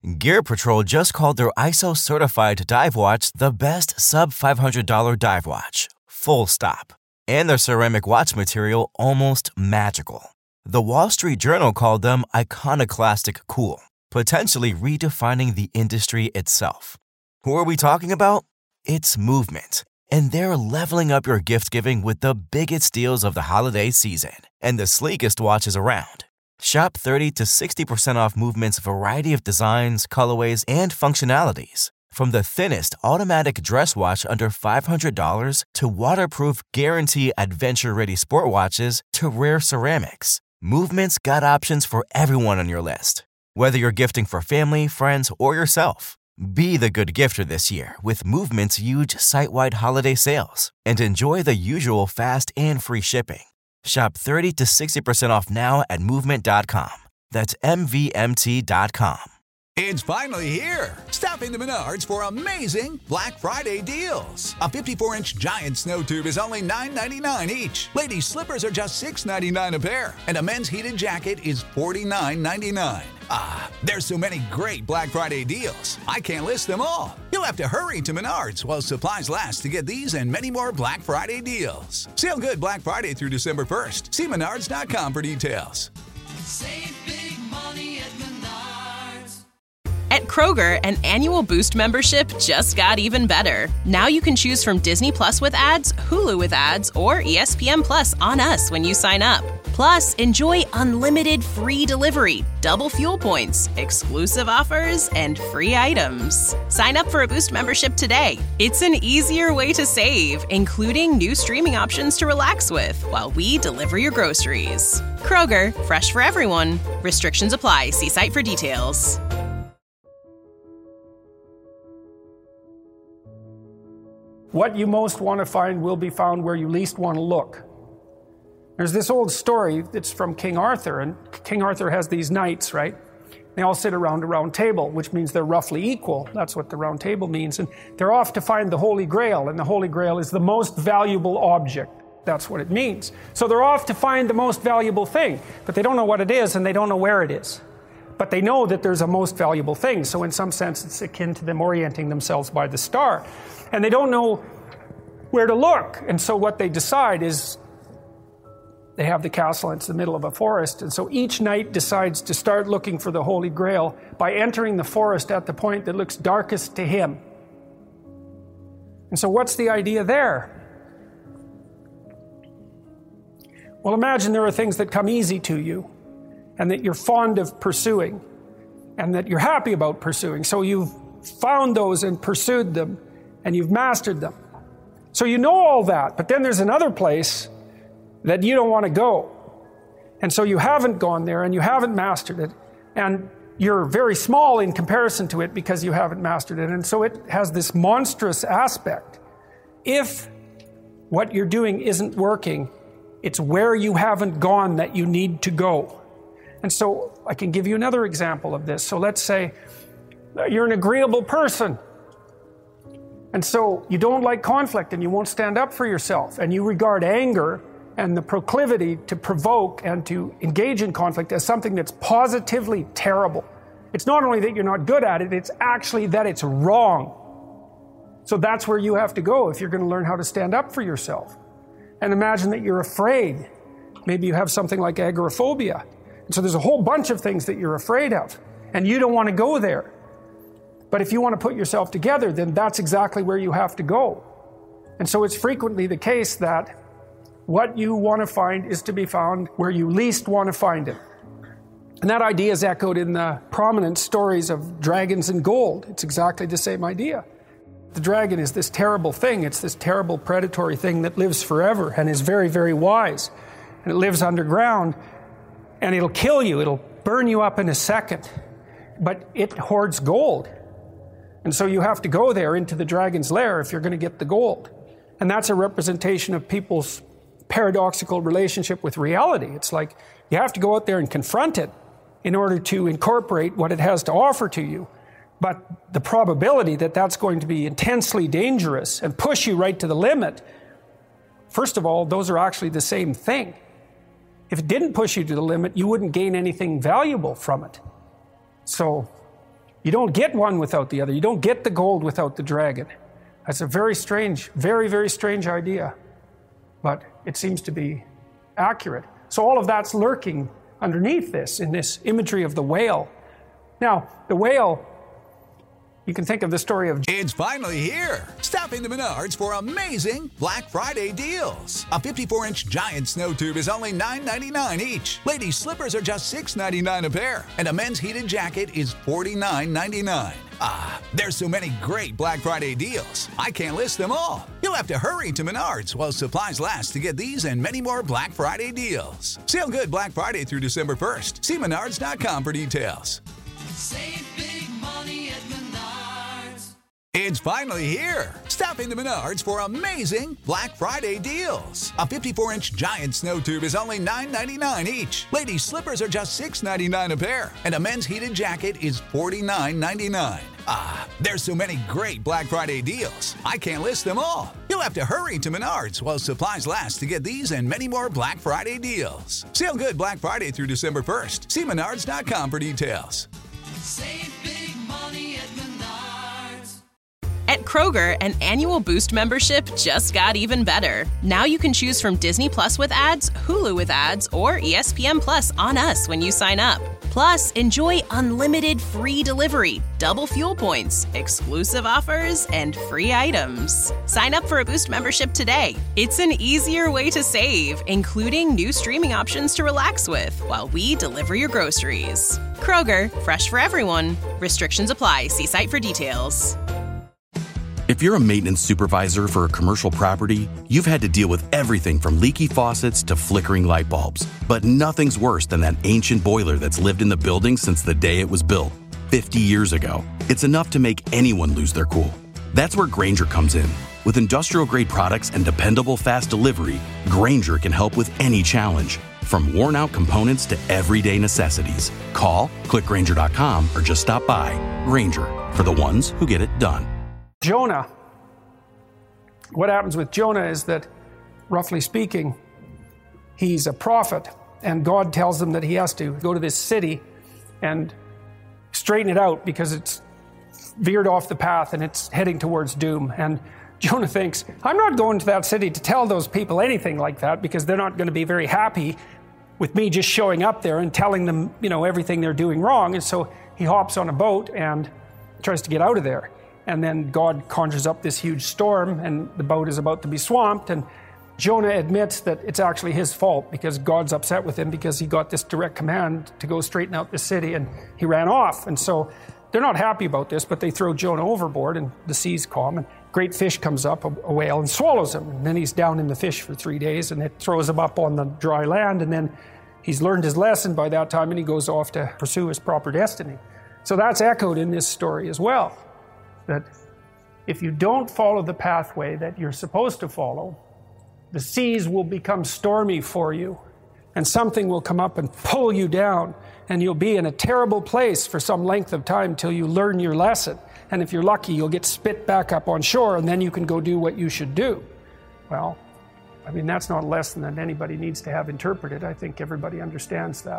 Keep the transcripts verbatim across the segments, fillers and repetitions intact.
Gear Patrol just called their I S O-certified dive watch the best sub five hundred dollars dive watch. Full stop. And their ceramic watch material almost magical. The Wall Street Journal called them iconoclastic cool, potentially redefining the industry itself. Who are we talking about? It's Movement. And they're leveling up your gift giving with the biggest deals of the holiday season and the sleekest watches around. Shop thirty to sixty percent off Movement's variety of designs, colorways, and functionalities. From the thinnest automatic dress watch under five hundred dollars to waterproof guarantee adventure-ready sport watches to rare ceramics, Movement's got options for everyone on your list. Whether you're gifting for family, friends, or yourself, be the good gifter this year with Movement's huge site-wide holiday sales and enjoy the usual fast and free shipping. Shop thirty to sixty percent off now at movement dot com. That's M V M T dot com. It's finally here. Stop into Menards for amazing Black Friday deals. A fifty-four inch giant snow tube is only nine ninety-nine each. Ladies' slippers are just six ninety-nine a pair. And a men's heated jacket is forty-nine ninety-nine. Ah, there's so many great Black Friday deals. I can't list them all. You'll have to hurry to Menards while supplies last to get these and many more Black Friday deals. Sale good Black Friday through December first. See menards dot com for details. Save big money at Menards. At Kroger, an annual Boost membership just got even better. Now you can choose from Disney Plus with ads, Hulu with ads, or E S P N Plus on us when you sign up. Plus, enjoy unlimited free delivery, double fuel points, exclusive offers, and free items. Sign up for a Boost membership today. It's an easier way to save, including new streaming options to relax with while we deliver your groceries. Kroger, fresh for everyone. Restrictions apply. See site for details. What you most want to find will be found where you least want to look. There's this old story that's from King Arthur, and King Arthur has these knights, right? They all sit around a round table, which means they're roughly equal. That's what the round table means. And they're off to find the Holy Grail, and the Holy Grail is the most valuable object. That's what it means. So they're off to find the most valuable thing, but they don't know what it is, and they don't know where it is. But they know that there's a most valuable thing, so in some sense it's akin to them orienting themselves by the star. And they don't know where to look, and so what they decide is they have the castle, and it's the middle of a forest, and so each knight decides to start looking for the Holy Grail by entering the forest at the point that looks darkest to him. And so what's the idea there? Well, imagine there are things that come easy to you, and that you're fond of pursuing, and that you're happy about pursuing. So you've found those and pursued them, and you've mastered them. So you know all that, but then there's another place that you don't want to go. And so you haven't gone there, and you haven't mastered it, and you're very small in comparison to it because you haven't mastered it. And so it has this monstrous aspect. If what you're doing isn't working, it's where you haven't gone that you need to go. And so I can give you another example of this. So let's say you're an agreeable person. And so you don't like conflict, and you won't stand up for yourself, and you regard anger and the proclivity to provoke and to engage in conflict as something that's positively terrible. It's not only that you're not good at it, it's actually that it's wrong. So that's where you have to go if you're going to learn how to stand up for yourself. And imagine that you're afraid. Maybe you have something like agoraphobia. And so there's a whole bunch of things that you're afraid of, and you don't want to go there. But if you want to put yourself together, then that's exactly where you have to go. And so it's frequently the case that what you want to find is to be found where you least want to find it. And that idea is echoed in the prominent stories of dragons and gold. It's exactly the same idea. The dragon is this terrible thing. It's this terrible predatory thing that lives forever and is very, very wise. And it lives underground, and it'll kill you. It'll burn you up in a second. But it hoards gold. And so you have to go there into the dragon's lair if you're going to get the gold. And that's a representation of people's paradoxical relationship with reality. It's like you have to go out there and confront it in order to incorporate what it has to offer to you. But the probability that that's going to be intensely dangerous and push you right to the limit, first of all, those are actually the same thing. If it didn't push you to the limit, you wouldn't gain anything valuable from it. So You don't get one without the other. You don't get the gold without the dragon. That's a very strange, very, very strange idea. But it seems to be accurate. So all of that's lurking underneath this, in this imagery of the whale. Now, the whale, you can think of the story of... It's finally here. Stop into Menards for amazing Black Friday deals. A fifty-four inch giant snow tube is only nine ninety-nine each. Ladies' slippers are just six ninety-nine a pair. And a men's heated jacket is forty-nine ninety-nine. Ah, there's so many great Black Friday deals. I can't list them all. You'll have to hurry to Menards while supplies last to get these and many more Black Friday deals. Sale good Black Friday through December first. See menards dot com for details. Save big money at Menards. It's finally here. Stop into Menards for amazing Black Friday deals. A fifty-four inch giant snow tube is only nine ninety-nine each. Ladies' slippers are just six ninety-nine a pair. And a men's heated jacket is forty-nine ninety-nine. Ah, there's so many great Black Friday deals. I can't list them all. You'll have to hurry to Menards while supplies last to get these and many more Black Friday deals. Sale good Black Friday through December first. See menards dot com for details. Save big money at Menards. At Kroger, an annual Boost membership just got even better. Now you can choose from Disney Plus with ads, Hulu with ads, or E S P N Plus on us when you sign up. Plus, enjoy unlimited free delivery, double fuel points, exclusive offers, and free items. Sign up for a Boost membership today. It's an easier way to save, including new streaming options to relax with while we deliver your groceries. Kroger, fresh for everyone. Restrictions apply. See site for details. If you're a maintenance supervisor for a commercial property, you've had to deal with everything from leaky faucets to flickering light bulbs. But nothing's worse than that ancient boiler that's lived in the building since the day it was built, fifty years ago. It's enough to make anyone lose their cool. That's where Grainger comes in. With industrial-grade products and dependable fast delivery, Grainger can help with any challenge, from worn-out components to everyday necessities. Call, click Grainger dot com, or just stop by. Grainger, for the ones who get it done. Jonah. What happens with Jonah is that, roughly speaking, he's a prophet, and God tells him that he has to go to this city and straighten it out because it's veered off the path and it's heading towards doom. And Jonah thinks, I'm not going to that city to tell those people anything like that because they're not going to be very happy with me just showing up there and telling them, you know, everything they're doing wrong. And so he hops on a boat and tries to get out of there. And then God conjures up this huge storm, and the boat is about to be swamped. And Jonah admits that it's actually his fault because God's upset with him because he got this direct command to go straighten out the city, and he ran off. And so they're not happy about this, but they throw Jonah overboard, and the sea's calm. And a great fish comes up, a, a whale, and swallows him. And then he's down in the fish for three days, and it throws him up on the dry land. And then he's learned his lesson by that time, and he goes off to pursue his proper destiny. So that's echoed in this story as well. That if you don't follow the pathway that you're supposed to follow, the seas will become stormy for you, and something will come up and pull you down, and you'll be in a terrible place for some length of time till you learn your lesson. And if you're lucky, you'll get spit back up on shore, and then you can go do what you should do. Well, I mean, that's not a lesson that anybody needs to have interpreted. I think everybody understands that.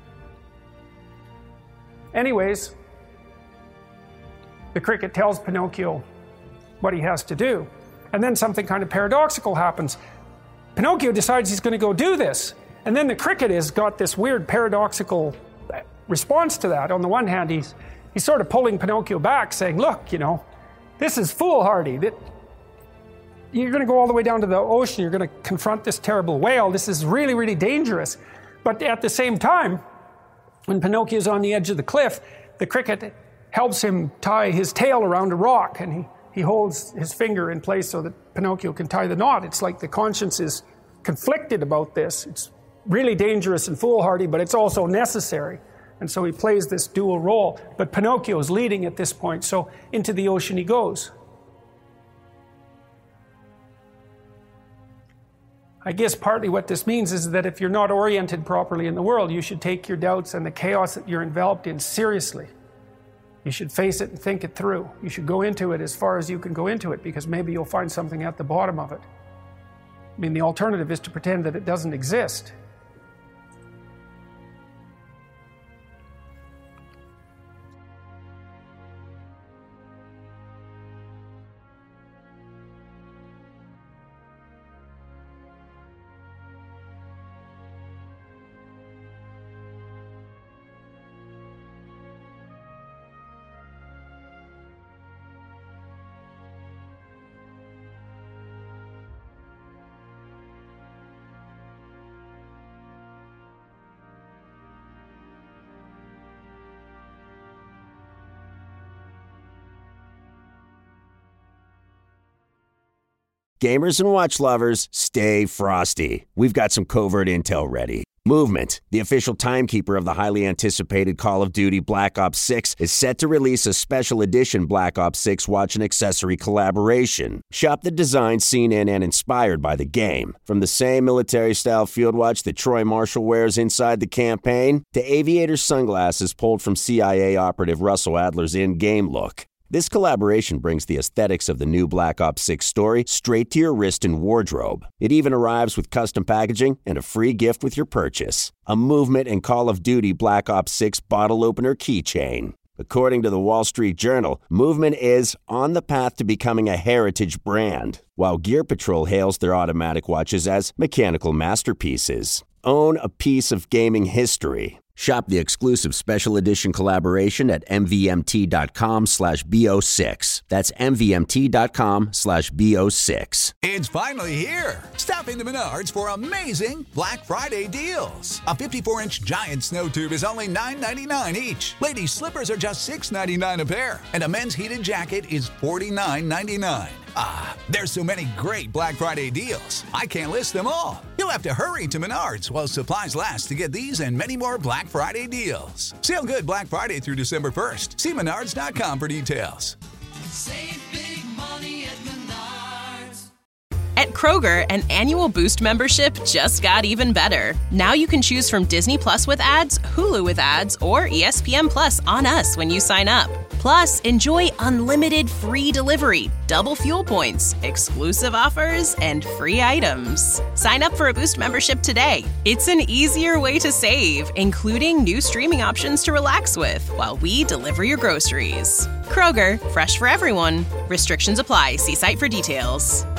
Anyways, the cricket tells Pinocchio what he has to do. And then something kind of paradoxical happens. Pinocchio decides he's going to go do this. And then the cricket has got this weird paradoxical response to that. On the one hand, he's, he's sort of pulling Pinocchio back, saying, look, you know, this is foolhardy. That you're going to go all the way down to the ocean. You're going to confront this terrible whale. This is really, really dangerous. But at the same time, when Pinocchio's on the edge of the cliff, the cricket helps him tie his tail around a rock, and he, he holds his finger in place so that Pinocchio can tie the knot. It's like the conscience is conflicted about this. It's really dangerous and foolhardy, but it's also necessary. And so he plays this dual role. But Pinocchio is leading at this point, so into the ocean he goes. I guess partly what this means is that if you're not oriented properly in the world, you should take your doubts and the chaos that you're enveloped in seriously. You should face it and think it through. You should go into it as far as you can go into it, because maybe you'll find something at the bottom of it. I mean, the alternative is to pretend that it doesn't exist. Gamers and watch lovers, stay frosty. We've got some covert intel ready. Movement, the official timekeeper of the highly anticipated Call of Duty Black Ops six, is set to release a special edition Black Ops six watch and accessory collaboration. Shop the design seen in and inspired by the game. From the same military-style field watch that Troy Marshall wears inside the campaign, to aviator sunglasses pulled from C I A operative Russell Adler's in-game look. This collaboration brings the aesthetics of the new Black Ops six story straight to your wrist and wardrobe. It even arrives with custom packaging and a free gift with your purchase. A Movement and Call of Duty Black Ops six bottle opener keychain. According to the Wall Street Journal, Movement is on the path to becoming a heritage brand, while Gear Patrol hails their automatic watches as mechanical masterpieces. Own a piece of gaming history. Shop the exclusive special edition collaboration at mvmt.com slash bo6. That's mvmt.com slash bo6. It's finally here. Stop into Menards for amazing Black Friday deals. A fifty-four inch giant snow tube is only nine ninety-nine each. Ladies' slippers are just six ninety-nine a pair. And a men's heated jacket is forty-nine ninety-nine. Ah, there's so many great Black Friday deals. I can't list them all. You'll have to hurry to Menards while supplies last to get these and many more Black Friday deals. Sale good Black Friday through December first. See menards dot com for details. Save big money at Menards. At Kroger, an annual Boost membership just got even better. Now you can choose from Disney Plus with ads, Hulu with ads, or E S P N Plus on us when you sign up. Plus, enjoy unlimited free delivery, double fuel points, exclusive offers, and free items. Sign up for a Boost membership today. It's an easier way to save, including new streaming options to relax with while we deliver your groceries. Kroger, fresh for everyone. Restrictions apply. See site for details.